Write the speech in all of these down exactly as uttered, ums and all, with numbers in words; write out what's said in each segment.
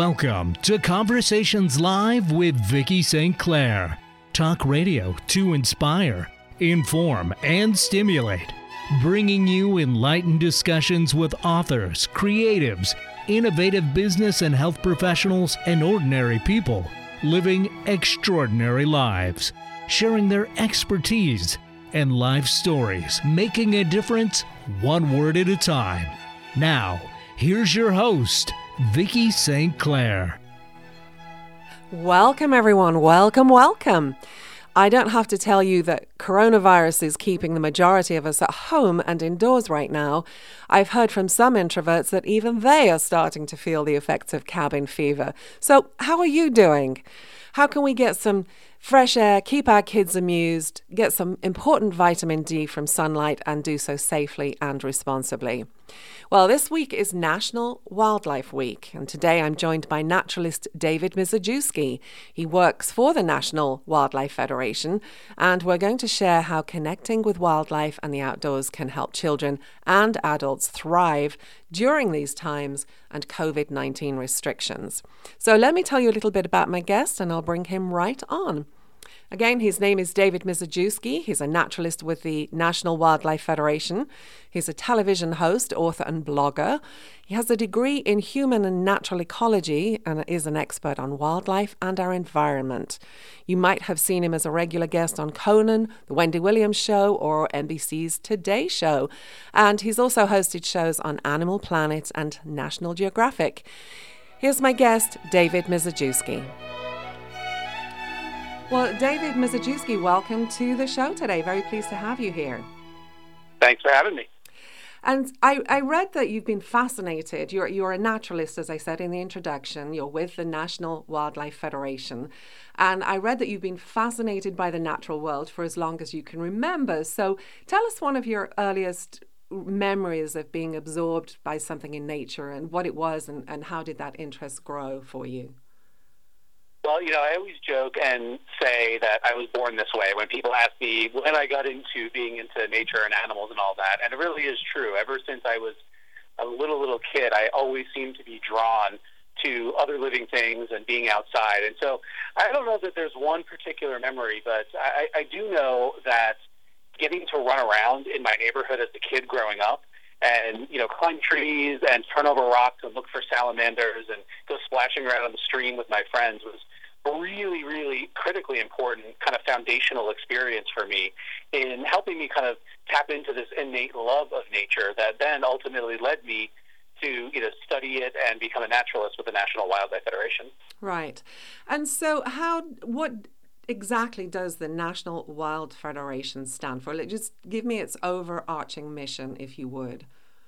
Welcome to Conversations Live with Vicki Saint Clair. Talk radio to inspire, inform, and stimulate. Bringing you enlightened discussions with authors, creatives, innovative business and health professionals, and ordinary people living extraordinary lives, sharing their expertise and life stories, making a difference one word at a time. Now, here's your host, Vicki Saint Clair. Welcome, everyone. Welcome, welcome. I don't have to tell you that coronavirus is keeping the majority of us at home and indoors right now. I've heard from some introverts that even they are starting to feel the effects of cabin fever. So how are you doing? How can we get some fresh air, keep our kids amused, get some important vitamin D from sunlight, and do so safely and responsibly? Well, this week is National Wildlife Week, and today I'm joined by naturalist David Mizejewski. He works for the National Wildlife Federation, and we're going to share how connecting with wildlife and the outdoors can help children and adults thrive during these times and covid nineteen restrictions. So let me tell you a little bit about my guest, and I'll bring him right on. Again, his name is David Mizejewski. He's a naturalist with the National Wildlife Federation. He's a television host, author, and blogger. He has a degree in human and natural ecology and is an expert on wildlife and our environment. You might have seen him as a regular guest on Conan, The Wendy Williams Show, or N B C's Today Show. And he's also hosted shows on Animal Planet and National Geographic. Here's my guest, David Mizejewski. Well, David Mizejewski, welcome to the show today. Very pleased to have you here. Thanks for having me. And I, I read that you've been fascinated. You're you're a naturalist, as I said in the introduction. You're with the National Wildlife Federation. And I read that you've been fascinated by the natural world for as long as you can remember. So tell us one of your earliest memories of being absorbed by something in nature and what it was and, and how did that interest grow for you? Well, you know, I always joke and say that I was born this way when people ask me when I got into being into nature and animals and all that. And it really is true. Ever since I was a little, little kid, I always seemed to be drawn to other living things and being outside. And so I don't know that there's one particular memory, but I, I do know that getting to run around in my neighborhood as a kid growing up and, you know, climb trees and turn over rocks and look for salamanders and go splashing around on the stream with my friends was a really, really critically important kind of foundational experience for me in helping me kind of tap into this innate love of nature that then ultimately led me to, you know, study it and become a naturalist with the National Wildlife Federation. Right. And so how, what exactly does the National Wild Federation stand for? Like, just give me its overarching mission, if you would.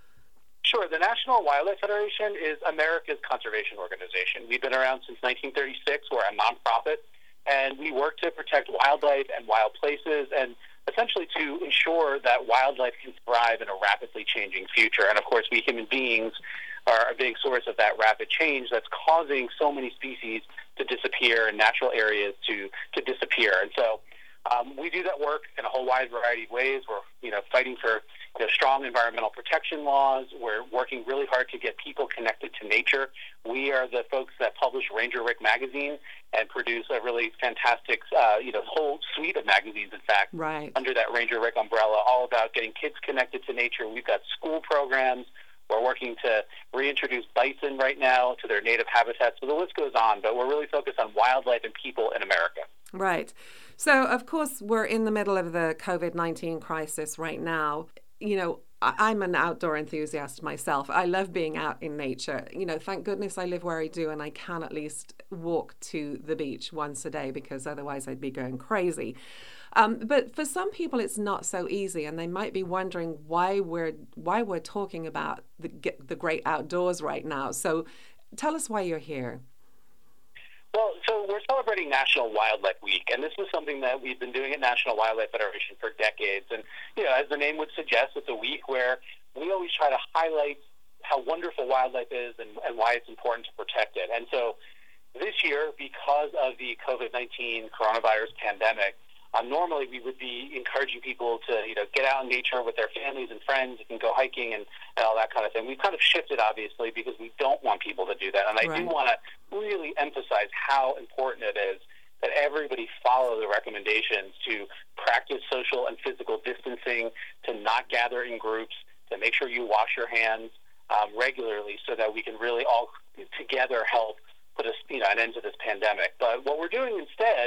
Sure. The National Wildlife Federation is America's conservation organization. We've been around since nineteen thirty-six. We're a nonprofit, and we work to protect wildlife and wild places and essentially to ensure that wildlife can thrive in a rapidly changing future. And, of course, we human beings are a big source of that rapid change that's causing so many species to disappear and natural areas to, to disappear. And so um, we do that work in a whole wide variety of ways. We're, you know, fighting for you know, strong environmental protection laws. We're working really hard to get people connected to nature. We are the folks that publish Ranger Rick magazine and produce a really fantastic, uh, you know, whole suite of magazines, in fact, right, under that Ranger Rick umbrella, all about getting kids connected to nature. We've got school programs. We're working to reintroduce bison right now to their native habitats. So the list goes on, but we're really focused on wildlife and people in America. Right. So, of course, we're in the middle of the covid nineteen crisis right now. You know, I'm an outdoor enthusiast myself. I love being out in nature. You know, thank goodness I live where I do and I can at least walk to the beach once a day because otherwise I'd be going crazy. Um, but for some people, it's not so easy, and they might be wondering why we're why we're talking about the the great outdoors right now. So, tell us why you're here. Well, so we're celebrating National Wildlife Week, and this is something that we've been doing at National Wildlife Federation for decades. And, you know, as the name would suggest, it's a week where we always try to highlight how wonderful wildlife is and, and why it's important to protect it. And so this year, because of the covid nineteen coronavirus pandemic, Um, normally, we would be encouraging people to, you know, get out in nature with their families and friends. You can go hiking and, and all that kind of thing. We've kind of shifted, obviously, because we don't want people to do that. And I right. do want to really emphasize how important it is that everybody follow the recommendations to practice social and physical distancing, to not gather in groups, to make sure you wash your hands um, regularly, so that we can really all together help put a, you know, an end to this pandemic. But what we're doing instead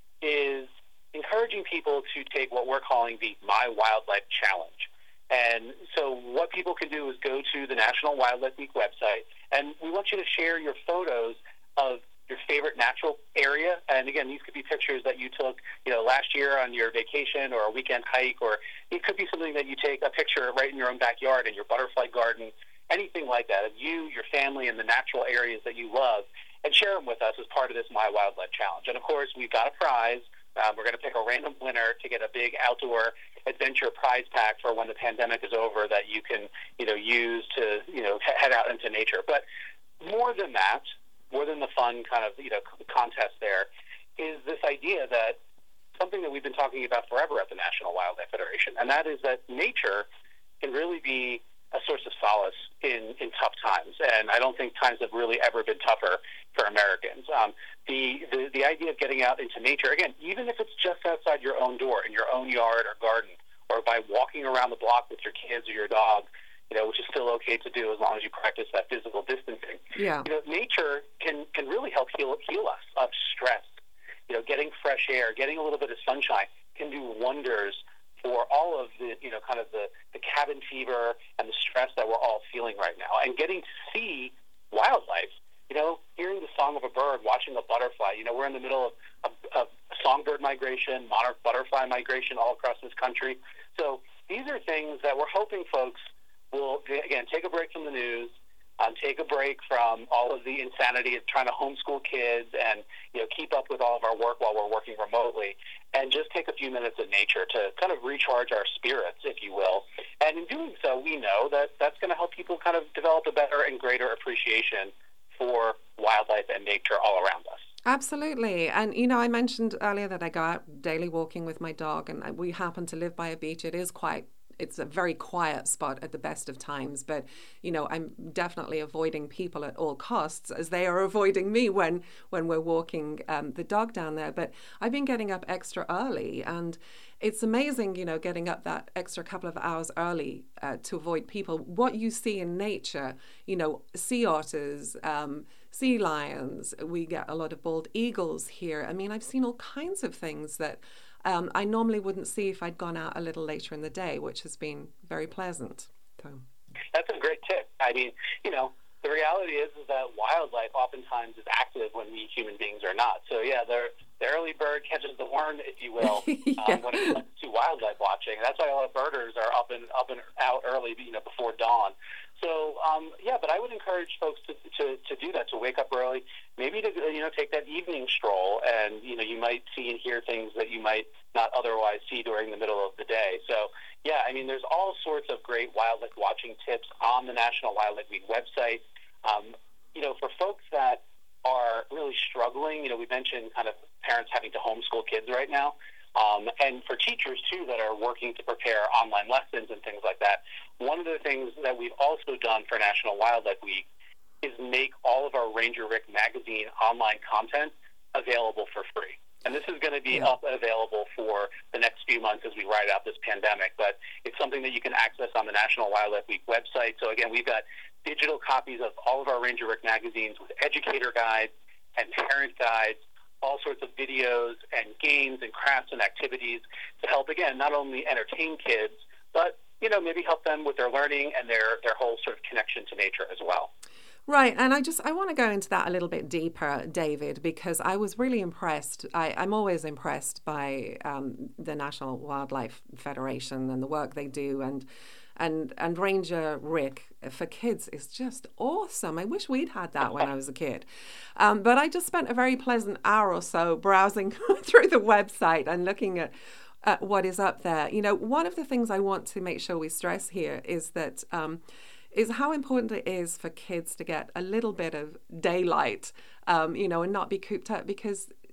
is encouraging people to take what we're calling the My Wildlife Challenge. And so what people can do is go to the National Wildlife Week website, and we want you to share your photos of your favorite natural area. And again, these could be pictures that you took, you know, last year on your vacation or a weekend hike, or it could be something that you take a picture right in your own backyard, in your butterfly garden, anything like that, of you, your family, and the natural areas that you love, and share them with us as part of this My Wildlife Challenge. And of course, we've got a prize. Um, we're going to pick a random winner to get a big outdoor adventure prize pack for when the pandemic is over that you can, you know, use to, you know, head out into nature. But more than that, more than the fun kind of, you know, contest there, is this idea that something that we've been talking about forever at the National Wildlife Federation, and that is that nature can really be a source of solace in, in tough times. And I don't think times have really ever been tougher for Americans. Um, the, the, the idea of getting out into nature, again, even if it's just outside your own door, in your own yard or garden, or by walking around the block with your kids or your dog, you know, which is still okay to do as long as you practice that physical distancing. Yeah. You know, nature can, can really help heal, heal us of stress. You know, getting fresh air, getting a little bit of sunshine can do wonders for all of the, you know, kind of the, the cabin fever and the stress that we're all feeling right now. And getting to see wildlife, you know, hearing the song of a bird, watching a butterfly. You know, we're in the middle of, of, of songbird migration, monarch butterfly migration all across this country. So these are things that we're hoping folks will, again, take a break from the news, um, take a break from all of the insanity of trying to homeschool kids and, you know, keep up with all of our work while we're working remotely, and just take a few minutes in nature to kind of recharge our spirits, if you will. And in doing so, we know that that's going to help people kind of develop a better and greater appreciation for wildlife and nature all around us. Absolutely. And, you know, I mentioned earlier that I go out daily walking with my dog, and we happen to live by a beach. It is quite It's a very quiet spot at the best of times, but, you know, I'm definitely avoiding people at all costs, as they are avoiding me when, when we're walking um, the dog down there. But I've been getting up extra early, and it's amazing, you know, getting up that extra couple of hours early uh, to avoid people. What you see in nature, you know, sea otters, um, sea lions, we get a lot of bald eagles here. I mean, I've seen all kinds of things that Um, I normally wouldn't see if I'd gone out a little later in the day, which has been very pleasant. So. That's a great tip. I mean, you know, the reality is, is that wildlife oftentimes is active when we human beings are not. So, yeah, the, the early bird catches the worm, if you will, yeah. um, when it comes to wildlife watching. That's why a lot of birders are up and up and out early, you know, before dawn. So, um, yeah, but I would encourage folks to, to, to do that, to wake up early, maybe to, you know, take that evening stroll, and, you know, you might see and hear things that you might not otherwise see during the middle of the day. So, yeah, I mean, there's all sorts of great wildlife watching tips on the National Wildlife Week website. Um, you know, for folks that are really struggling, you know, we mentioned kind of parents having to homeschool kids right now. Um, and for teachers, too, that are working to prepare online lessons and things like that, one of the things that we've also done for National Wildlife Week is make all of our Ranger Rick magazine online content available for free. And this is going to be yeah. up and available for the next few months as we ride out this pandemic. But it's something that you can access on the National Wildlife Week website. So, again, we've got digital copies of all of our Ranger Rick magazines with educator guides and parent guides, all sorts of videos and games and crafts and activities to help, again, not only entertain kids, but, you know, maybe help them with their learning and their, their whole sort of connection to nature as well. Right. And I just, I want to go into that a little bit deeper, David, because I was really impressed. I, I'm always impressed by um, the National Wildlife Federation and the work they do. And, and, and Ranger Rick for kids is just awesome. I wish we'd had that when I was a kid. Um, but I just spent a very pleasant hour or so browsing through the website and looking at uh, what is up there. You know, one of the things I want to make sure we stress here is that um, is how important it is for kids to get a little bit of daylight, um, you know, and not be cooped up, because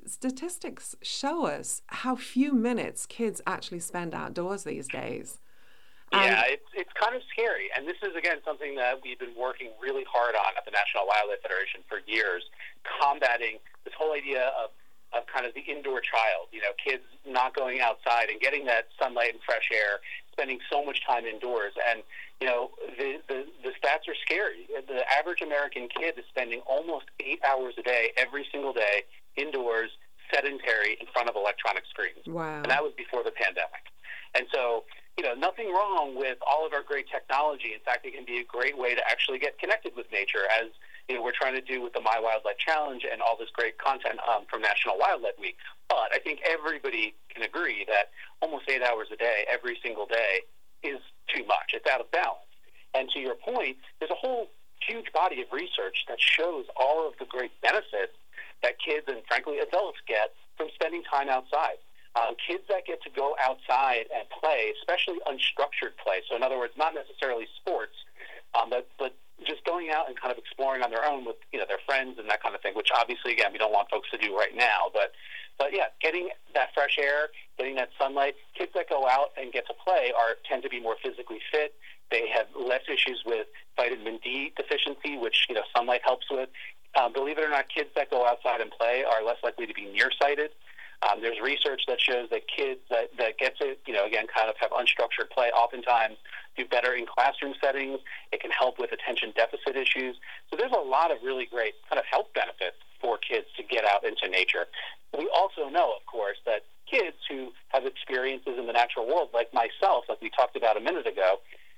statistics show us how few minutes kids actually spend outdoors these days. And yeah, it's it's kind of scary. And this is, again, something that we've been working really hard on at the National Wildlife Federation for years, combating this whole idea of, of kind of the indoor child, you know, kids not going outside and getting that sunlight and fresh air, spending so much time indoors. And, you know, the, the, the stats are scary. The average American kid is spending almost eight hours a day, every single day, indoors, sedentary, in front of electronic screens. Wow. And that was before the pandemic. And so, you know, nothing wrong with all of our great technology. In fact, it can be a great way to actually get connected with nature, as, you know, we're trying to do with the My Wildlife Challenge and all this great content um, from National Wildlife Week. But I think everybody can agree that almost eight hours a day, every single day, is too much. It's out of balance. And to your point, there's a whole huge body of research that shows all of the great benefits that kids and, frankly, adults get from spending time outside. Um, kids that get to go outside and play, especially unstructured play, so in other words, not necessarily sports, um, but, but just going out and kind of exploring on their own with, you know, their friends and that kind of thing, which obviously, again, we don't want folks to do right now. But, but yeah, getting that fresh air, getting that sunlight, kids that go out and get to play are tend to be more physically fit. They have less issues with vitamin D deficiency, which, you know, sunlight helps with. Um, believe it or not, kids that go outside and play are less likely to be nearsighted. Um, there's research that shows that kids that, that get to, you know, again, kind of have unstructured play oftentimes do better in classroom settings. It can help with attention deficit issues. So there's a lot of really great kind of health benefits for kids to get out into nature. We also know, of course, that kids who have experiences in the natural world, like myself, like we talked about a minute ago,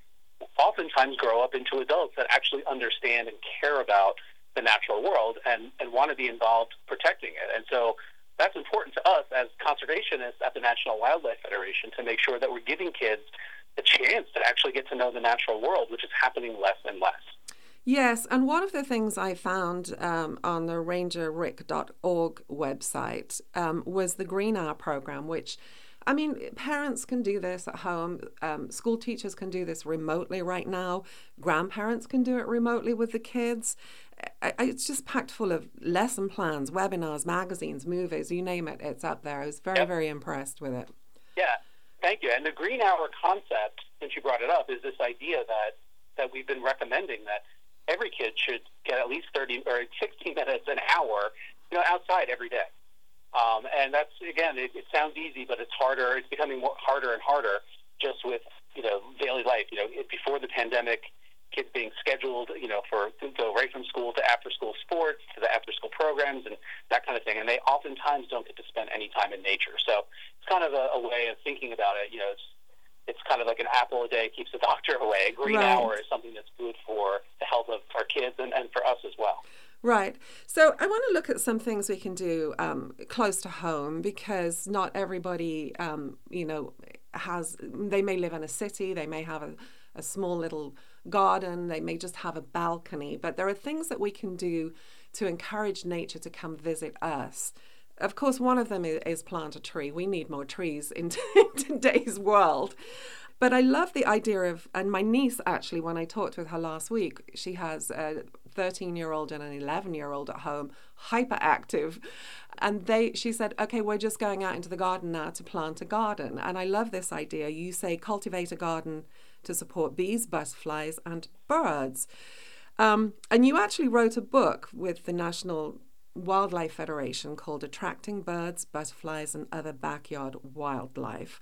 oftentimes grow up into adults that actually understand and care about the natural world and, and want to be involved protecting it. And so that's important to us as conservationists at the National Wildlife Federation to make sure that we're giving kids a chance to actually get to know the natural world, which is happening less and less. Yes, and one of the things I found um, on the ranger rick dot org website um, was the Green Hour program, which, I mean, parents can do this at home. Um, school teachers can do this remotely right now. Grandparents can do it remotely with the kids. I, I, it's just packed full of lesson plans, webinars, magazines, movies, you name it, it's up there. I was very, yep. very impressed with it. Yeah, thank you. And the Green Hour concept, since you brought it up, is this idea that, that we've been recommending that every kid should get at least thirty or sixty minutes, an hour, you know, outside every day. Um, and that's, again, it, it sounds easy, but it's harder. It's becoming more harder and harder just with, you know, daily life. You know, it, before the pandemic, kids being scheduled, you know, for to go right from school to after-school sports, to the after-school programs and that kind of thing. And they oftentimes don't get to spend any time in nature. So it's kind of a, a way of thinking about it. You know, it's it's kind of like an apple a day keeps the doctor away. A green right. hour is something that's good for the health of our kids and, and for us as well. Right. So I want to look at some things we can do um, close to home, because not everybody, um, you know, has, they may live in a city, they may have a, a small little garden, they may just have a balcony, but there are things that we can do to encourage nature to come visit us. Of course, one of them is, is plant a tree. We need more trees in, t- in today's world. But I love the idea of, and my niece actually, when I talked with her last week, she has a thirteen-year-old and an eleven-year-old at home, hyperactive. And they, she said, okay, we're just going out into the garden now to plant a garden. And I love this idea. You say cultivate a garden to support bees, butterflies, and birds. Um, and you actually wrote a book with the National Wildlife Federation called Attracting Birds, Butterflies, and Other Backyard Wildlife.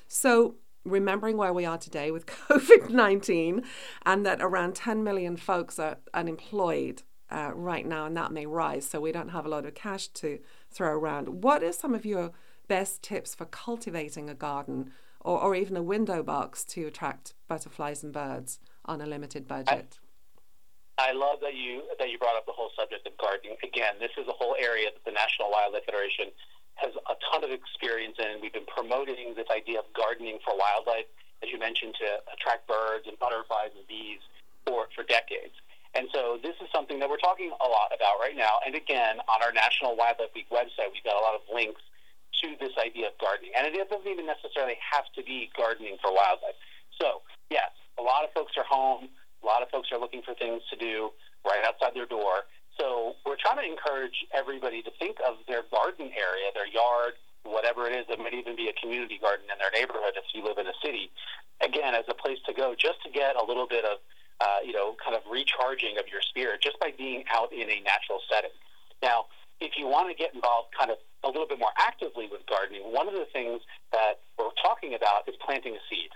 So remembering where we are today with covid nineteen, and that around ten million folks are unemployed uh, right now, and that may rise, so we don't have a lot of cash to throw around. What are some of your best tips for cultivating a garden or, or even a window box to attract butterflies and birds on a limited budget? I, I love that you that you brought up the whole subject of gardening. Again, this is a whole area that the National Wildlife Federation has a ton of experience in. We've been promoting this idea of gardening for wildlife, as you mentioned, to attract birds and butterflies and bees for, for decades. And so this is something that we're talking a lot about right now. And again, on our National Wildlife Week website, we've got a lot of links to this idea of gardening. And it doesn't even necessarily have to be gardening for wildlife. So, yes, a lot of folks are home. A lot of folks are looking for things to do right outside their door. So we're trying to encourage everybody to think of their garden area, their yard, whatever it is. It might even be a community garden in their neighborhood if you live in a city, again, as a place to go just to get a little bit of, uh, you know, kind of recharging of your spirit just by being out in a natural setting. Now, if you want to get involved kind of a little bit more actively with gardening, one of the things that we're talking about is planting a seed.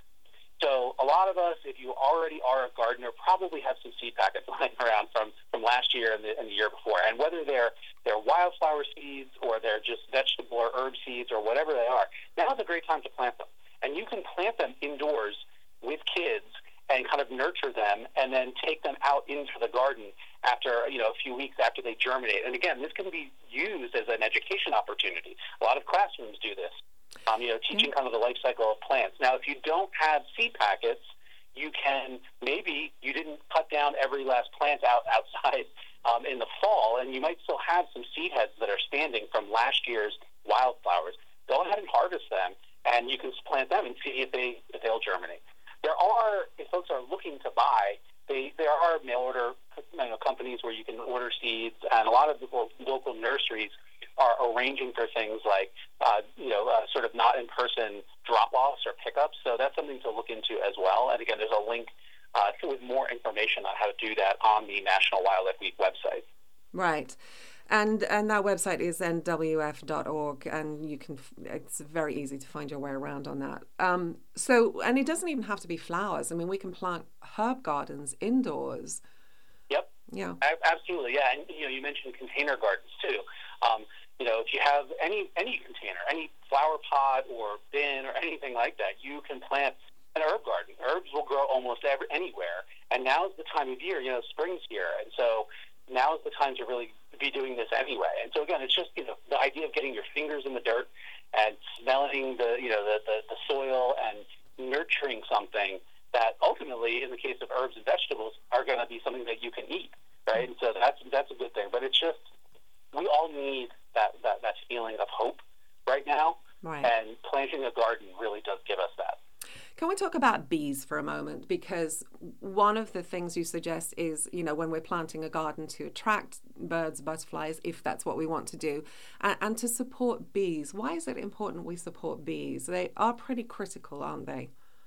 So a lot of us, if you already are a gardener, probably have some seed packets lying around from, from last year and the, and the year before. And whether they're, they're wildflower seeds or they're just vegetable or herb seeds or whatever they are, now's a great time to plant them. And you can plant them indoors with kids and kind of nurture them and then take them out into the garden after, you know, a few weeks after they germinate. And again, this can be used as an education opportunity. A lot of classrooms do this. Um, you know, teaching kind of the life cycle of plants. Now, if you don't have seed packets, you can maybe you didn't cut down every last plant out outside um, in the fall, and you might still have some seed heads that are standing from last year's wildflowers. Go ahead and harvest them, and you can plant them and see if they if they'll germinate. There are, if folks are looking to buy, they there are mail order you know, companies where you can order seeds, and a lot of the local nurseries are arranging for things like, uh, you know, uh, sort of not in-person drop-offs or pickups. So that's something to look into as well. And again, there's a link uh, with more information on how to do that on the National Wildlife Week website. Right. And and that website is N W F dot org, and you can, it's very easy to find your way around on that. Um, so, and it doesn't even have to be flowers. I mean, we can plant herb gardens indoors. Yep. Yeah. Absolutely. Yeah. And, you know, you mentioned container gardens too. Um, you know, if you have any any container, any flower pot or bin or anything like that, you can plant an herb garden. Herbs will grow almost every, anywhere. And now's the time of year, you know, spring's here. And so now's the time to really be doing this anyway. And so, again, it's just, you know, the idea of getting your fingers in the dirt and smelling the, you know, the, the, the soil and nurturing something that ultimately, in the case of herbs and vegetables, are going to be something that you can eat, right? And so that's that's a good thing. But it's just, we all need that, that, that feeling of hope right now. Right. And planting a garden really does give us that. Can we talk about bees for a moment? Because one of the things you suggest is, you know, when we're planting a garden, to attract birds, butterflies, if that's what we want to do, and, and to support bees. Why is it important we support bees? They are pretty critical, aren't they?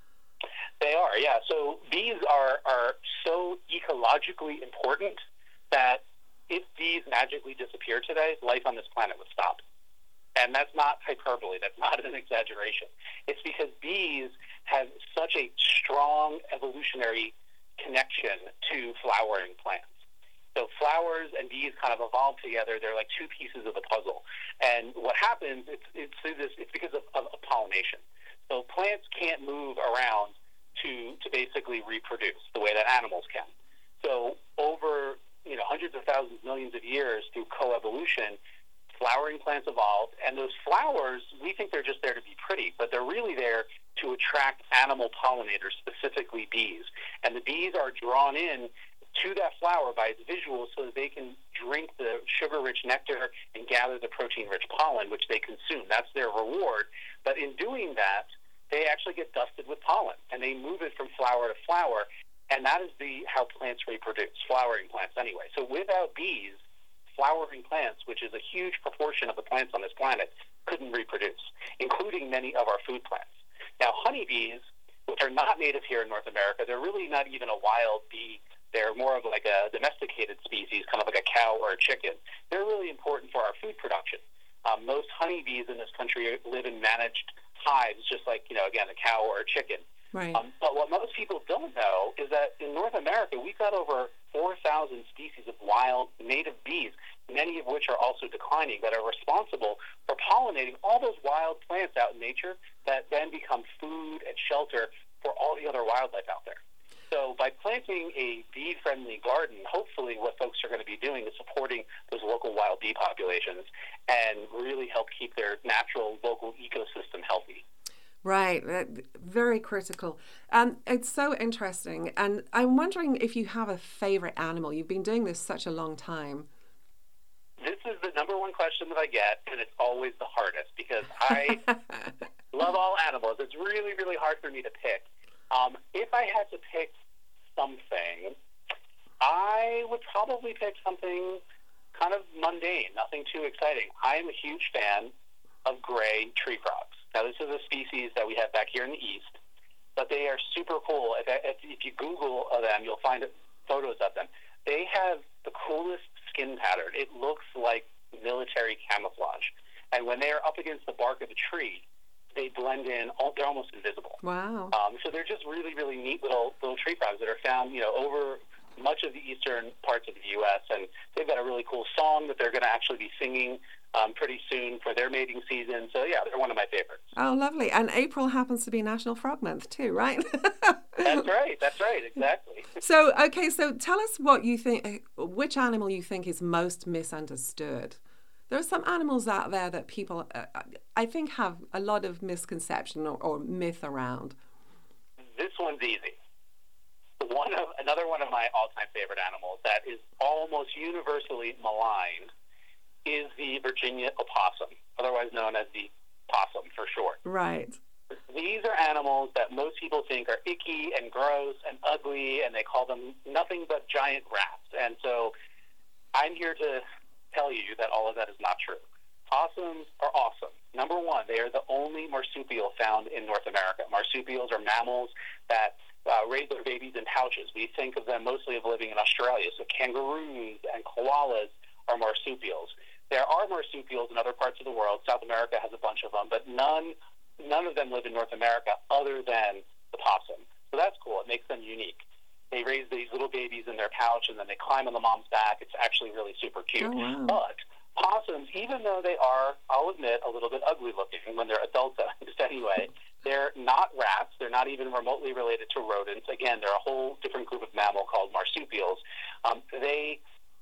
They are, yeah. So bees are, are so ecologically important that if bees magically disappear today, life on this planet would stop. And that's not hyperbole. That's not an exaggeration. It's because bees have such a strong evolutionary connection to flowering plants. So flowers and bees kind of evolve together. They're like two pieces of the puzzle. And what happens, it's, it's, this, it's because of, of, of pollination. So plants can't move around to, to basically reproduce the way that animals can. So over you know hundreds of thousands, millions of years through coevolution, flowering plants evolved, and those flowers, we think they're just there to be pretty, but they're really there to attract animal pollinators, specifically bees. And the bees are drawn in to that flower by its visuals so that they can drink the sugar-rich nectar and gather the protein-rich pollen, which they consume. That's their reward. But in doing that, they actually get dusted with pollen, and they move it from flower to flower, and that is the how plants reproduce, flowering plants anyway. So without bees, flowering plants, which is a huge proportion of the plants on this planet, couldn't reproduce, including many of our food plants. Now, honeybees, which are not native here in North America, they're really not even a wild bee. They're more of like a domesticated species, kind of like a cow or a chicken. They're really important for our food production. Um, most honeybees in this country live in managed hives, just like, you know, again, a cow or a chicken. Right. Um, but what most people don't know is that in North America, we've got over four thousand species of wild native bees, many of which are also declining, that are responsible for pollinating all those wild plants out in nature that then become food and shelter for all the other wildlife out there. So by planting a bee-friendly garden, hopefully what folks are going to be doing is supporting those local wild bee populations and really help keep their natural local ecosystem healthy. Right, uh, very critical. Um, it's so interesting. And I'm wondering if you have a favorite animal. You've been doing this such a long time. This is the number one question that I get, and it's always the hardest because I love all animals. It's really, really hard for me to pick. Um, if I had to pick something, I would probably pick something kind of mundane, nothing too exciting. I am a huge fan of gray tree frogs. Now, this is a species that we have back here in the East, but they are super cool. If, if, if you Google them, you'll find photos of them. They have the coolest skin pattern. It looks like military camouflage. And when they are up against the bark of a tree, they blend in. They're almost invisible. Wow. Um, so they're just really, really neat little little tree frogs that are found, you know, over much of the eastern parts of the U S And they've got a really cool song that they're going to actually be singing um, pretty soon for their mating season. So, yeah, they're one of my favorites. Oh, lovely. And April happens to be National Frog Month too, right? That's right. That's right. Exactly. So, okay, so tell us what you think, which animal you think is most misunderstood. There are some animals out there that people, uh, I think, have a lot of misconception or, or myth around. This one's easy. One of another one of my all-time favorite animals that is almost universally maligned is the Virginia opossum, otherwise known as the possum for short. Right. These are animals that most people think are icky and gross and ugly, and they call them nothing but giant rats. And so I'm here to tell you that all of that is not true. Possums are awesome. Number one, they are the only marsupial found in North America. Marsupials are mammals that uh, raise their babies in pouches. We think of them mostly of living in Australia. So kangaroos and koalas are marsupials. There are marsupials in other parts of the world. South America has a bunch of them, but none none of them live in North America other than the possum. So that's cool. It makes them unique. They raise these little babies in their pouch, and then they climb on the mom's back. It's actually really super cute. Oh, wow. But possums, even though they are, I'll admit, a little bit ugly looking when they're adults anyway, they're not rats. They're not even remotely related to rodents. Again, they're a whole different group of mammal called marsupials. Um, they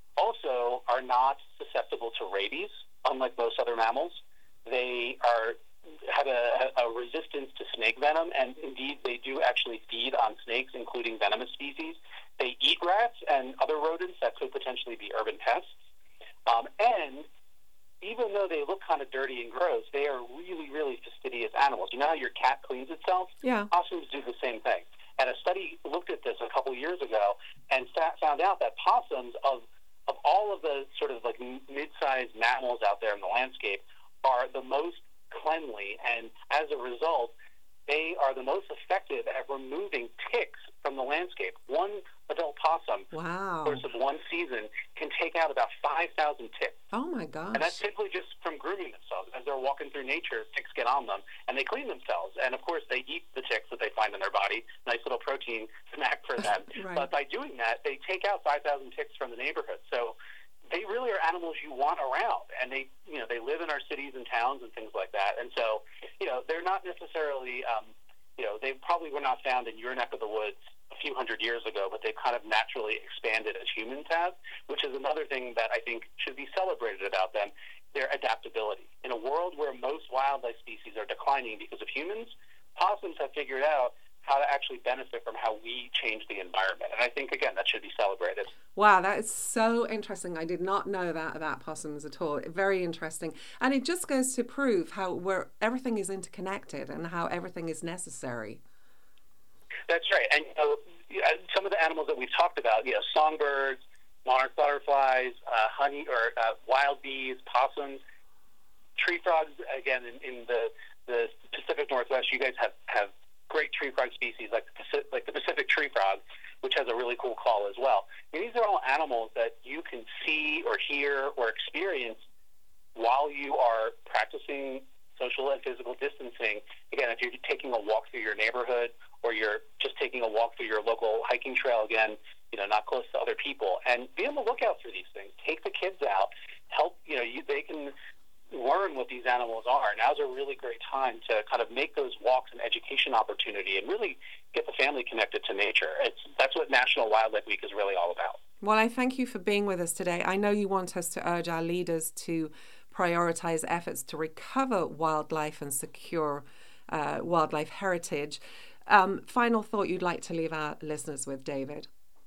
also are not susceptible to rabies, unlike most other mammals. They are have a, a resistance to snake venom, and indeed they do actually feed on snakes, including venomous species. They eat rats and other rodents that could potentially be urban pests. Um, and even though they look kind of dirty and gross, they are really, really fastidious animals. You know how your cat cleans itself? Yeah. Possums do the same thing. And a study looked at this a couple years ago and found out that possums, of of all of the sort of like mid-sized mammals out there in the landscape, are the most cleanly, and as a result, they are the most effective at removing ticks from the landscape. One adult possum, wow, in the course of one season, can take out about five thousand ticks. Oh, my gosh. And that's simply just from grooming themselves. As they're walking through nature, ticks get on them, and they clean themselves. And, of course, they eat the ticks that they find in their body. Nice little protein snack for them. Right. But by doing that, they take out five thousand ticks from the neighborhood. So they really are animals you want around, and they, you know, they live in our cities and towns and things like that. And so, you know, they're not necessarily, um, you know, they probably were not found in your neck of the woods a few hundred years ago, but they've kind of naturally expanded as humans have, which is another thing that I think should be celebrated about them, their adaptability. In a world where most wildlife species are declining because of humans, possums have figured out how to actually benefit from how we change the environment. And I think, again, that should be celebrated. Wow, that is so interesting. I did not know that about possums at all. Very interesting. And it just goes to prove how we're, everything is interconnected and how everything is necessary. That's right. And you know, some of the animals that we've talked about, you know, songbirds, monarch butterflies, uh, honey or uh, wild bees, possums, tree frogs, again, in, in the, the Pacific Northwest, you guys have, have great tree frog species like the, Pacific, like the Pacific tree frog, which has a really cool call as well. I mean, these are all animals that you can see or hear or experience while you are practicing social and physical distancing. Again, if you're taking a walk through your neighborhood or you're just taking a walk through your local hiking trail, again, you know, not close to other people, and be on the lookout for these things. Take the kids out. Help, you know, you, they can learn what these animals are. Now's a really great time to kind of make those walks an education opportunity and really get the family connected to nature. It's, that's what National Wildlife Week is really all about. Well, I thank you for being with us today. I know you want us to urge our leaders to prioritize efforts to recover wildlife and secure uh, wildlife heritage. Um, final thought you'd like to leave our listeners with, David?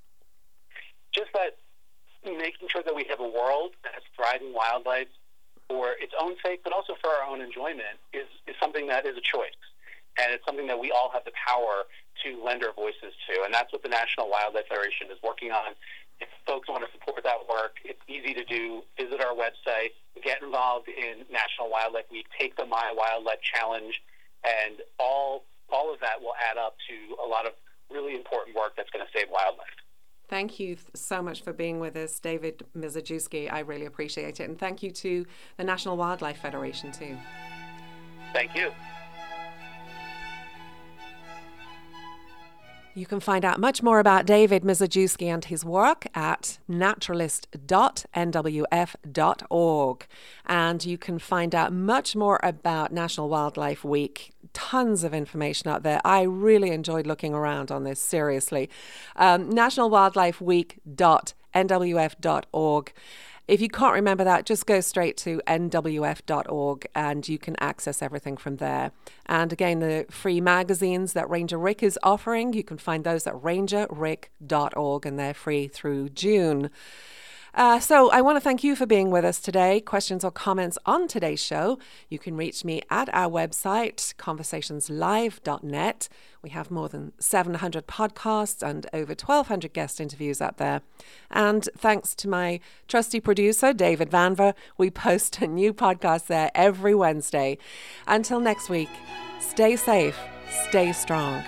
Just that making sure that we have a world that has thriving wildlife for its own sake, but also for our own enjoyment, is, is something that is a choice. And it's something that we all have the power to lend our voices to. And that's what the National Wildlife Federation is working on. if folks want to support that work, it's easy to do. Visit our website, get involved in National Wildlife Week, take the My Wildlife Challenge, and all all of that will add up to a lot of really important work that's going to save wildlife. Thank you so much for being with us, David Mizejewski. I really appreciate it. And thank you to the National Wildlife Federation, too. Thank you. You can find out much more about David Mizejewski and his work at naturalist dot n w f dot org. And you can find out much more about National Wildlife Week. Tons of information out there. I really enjoyed looking around on this, seriously. Um, national wildlife week dot n w f dot org. If you can't remember that, just go straight to n w f dot org and you can access everything from there. And again, the free magazines that Ranger Rick is offering, you can find those at ranger rick dot org, and they're free through June. Uh, so I want to thank you for being with us today. Questions or comments on today's show, you can reach me at our website, conversations live dot net. We have more than seven hundred podcasts and over twelve hundred guest interviews up there. And thanks to my trusty producer, David Vanver, we post a new podcast there every Wednesday. Until next week, stay safe, stay strong.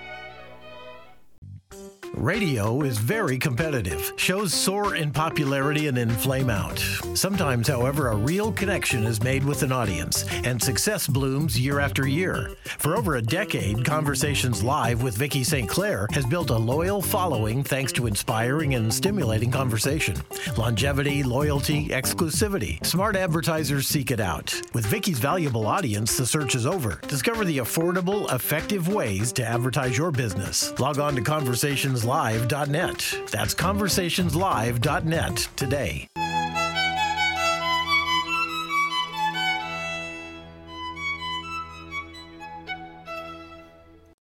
Radio is very competitive. Shows soar in popularity and then flame out. Sometimes, however, a real connection is made with an audience, and success blooms year after year. For over a decade, Conversations Live with Vicki Saint Clair has built a loyal following thanks to inspiring and stimulating conversation. Longevity, loyalty, exclusivity. Smart advertisers seek it out. With Vicki's valuable audience, the search is over. Discover the affordable, effective ways to advertise your business. Log on to conversations live dot net. That's conversations live dot net today.